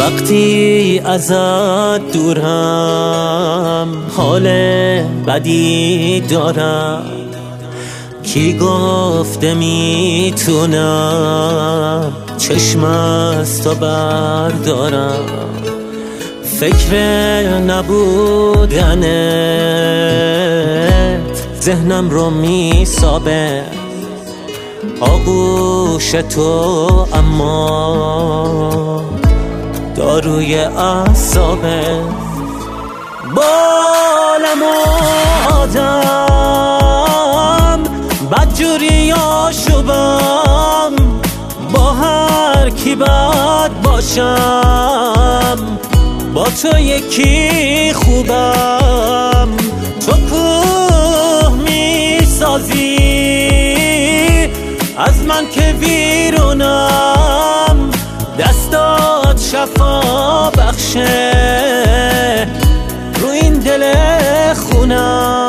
وقتی ازت دورم حال بدی دارم، کی گفته میتونم چشم از تو بردارم؟ فکر نبودنت ذهنم رو میسابه، آغوش تو اما داروی اعصابه. بالم آدم بدجوری آشوبم، با هر کی بد باشم با تو یکی خوبم. تو کوه میسازی از من که ویرونم، دستات شفا بخشه رو این دل خونم.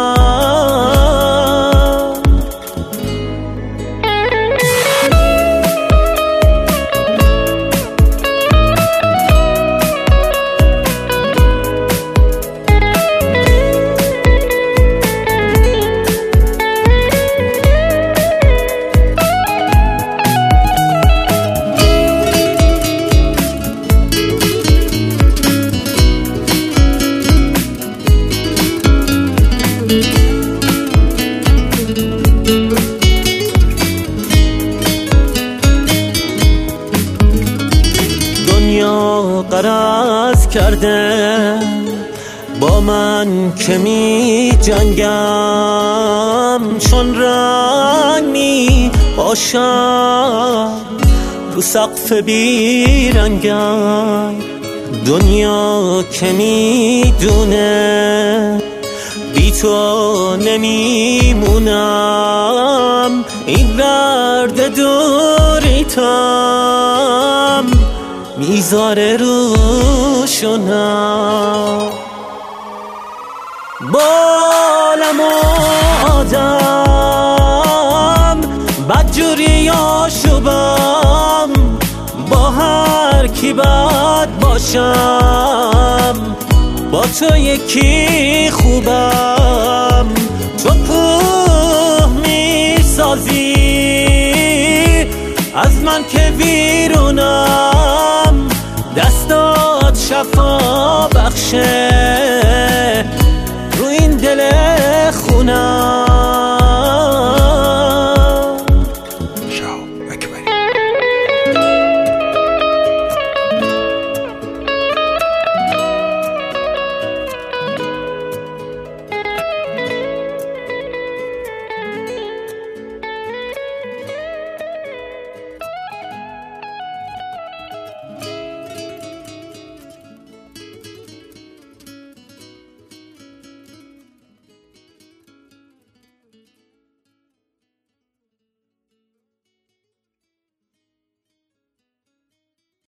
دنیا غرض کرده با من که می جنگم، چون رنگ می باشم رو سقف بیرنگم. دنیا که می دونه بی تو نمیمونم، این درد دوریتم میذاره روشونم. بالم آدم بدجوری آشوبم، با هر کی بد باشم با تو یکی خوبم. تو کوه میسازی از من که ویرونم، دستات شفا بخشه رو این دل خونم.